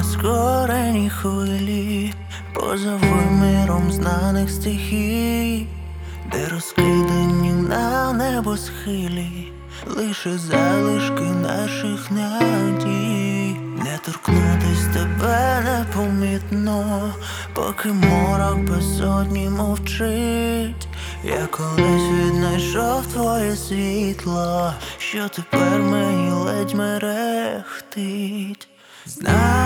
нескорені хвилі, поза виміром знаних стихій, де розкидані на небосхилі лише залишки наших надій. Не торкнутись тебе непомітно, поки морок безодні мовчить. Я колись віднайшов твоє світло, що тепер мені ледь мерехтить. Знаю,